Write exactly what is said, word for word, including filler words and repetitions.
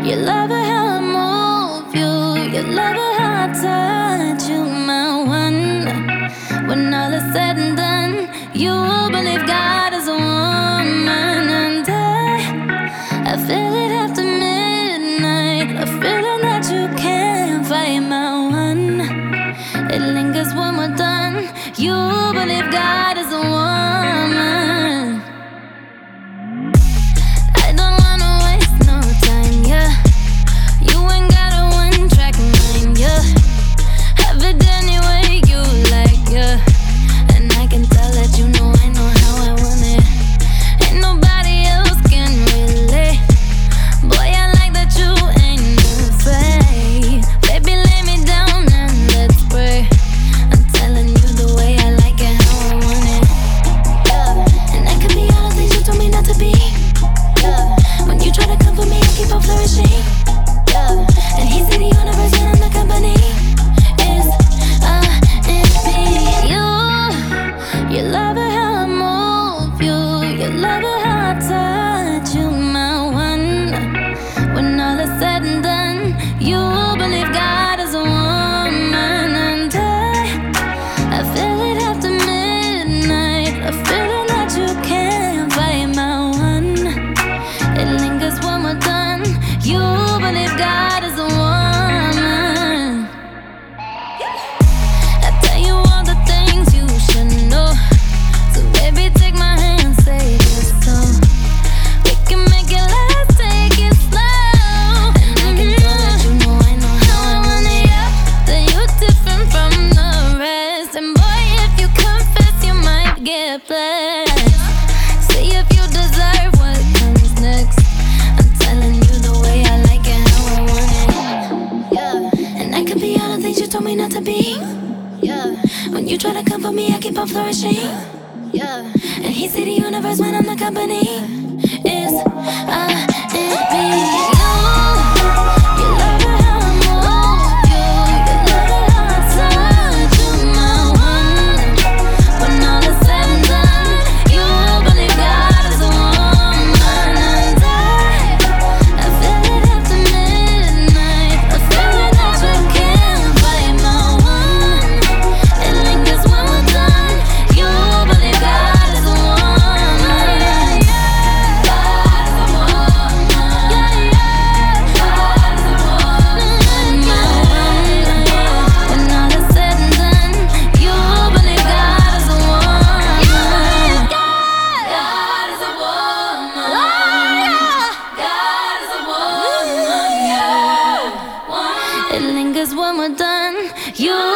You love it how I move you. You love it how I touch you, my one. When all is said and done, you believe God is a woman. And I, I feel it after midnight, a feeling that you can't fight, my one. It lingers when we're done. You believe God is a woman. I don't wanna waste no time, yeah. You ain't got a one-track mind, yeah. Have it any way you like, yeah. And I can tell that you know I know how I want it. Ain't nobody else can relate. Boy, I like that you ain't afraid. Baby, lay me down and let's pray. I'm telling you the way I like it, how I want it, yeah. And I could be all the things you told me not to be, yeah. When you try to come for me, I keep on flourishing, yeah. And he see the universe and I'm the company. It's uh, it's me. You, you love it how I move you. You love it how I touch you, my one. When all is said and done, you believe God is a woman. And I, I feel it after midnight, a feeling that you can't fight, my one. It lingers when we're done. You believe God is a woman. I tell you all the things you should know. So baby, take my hand, say this song. We can make it last, take it slow. And I can tell that you know I know how I want it, yeah. That you're different from the rest. And boy, if you confess, you might get blessed. See if you deserve what comes next. I'm telling you the way I like it, how I want it, yeah. And I could be all the things you told me not to be, yeah. When you try to come for me, I keep on flourishing, yeah. And he see the universe when I'm the company. It's uh, it's me. You, you love it how I move you. You love it how I touch you, my one. When all is said and done, you believe God is a woman. And I, I feel it after midnight, a feeling that you can't fight, my one. It lingers when we're done. You believe God is a woman. God is a woman. Yeah, yeah. God is a woman. My one. When all is said and done, you believe God is a woman. God is a woman. God is a woman. Yeah. It lingers when we're done. You